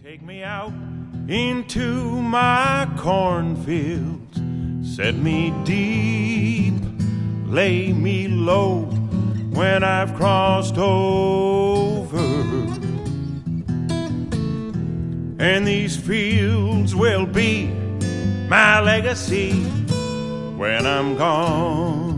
Take me out into my cornfields, set me deep, lay me low when I've crossed over. And these fields will be my legacy when I'm gone.